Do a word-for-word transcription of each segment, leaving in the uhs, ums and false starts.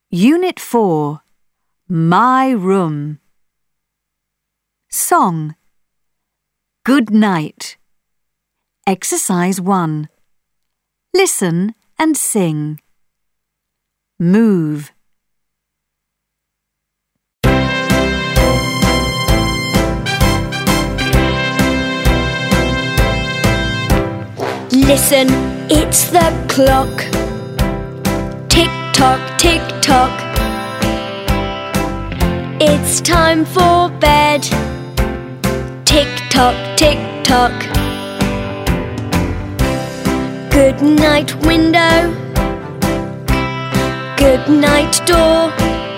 Unit four. My Room. Song. Good night. Exercise one. Listen and sing. Move. Listen, it's the clock. Tick-tock, tick-tock. It's time for bed. Tick-tock, tick-tock. Good night, window. Good night, door.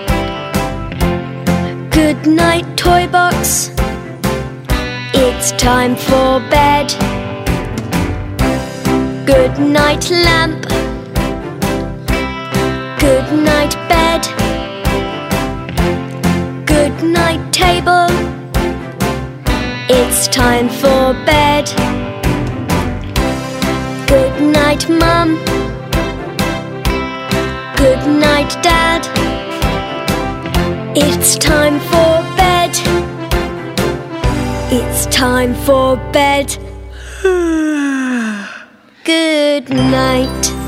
Good night, toy box. It's time for bed. Good night, lamp. Good night, bed. Good night, table. It's time for bed. Good night, Mum. Good night, Dad. It's time for bed. It's time for bed. Good night.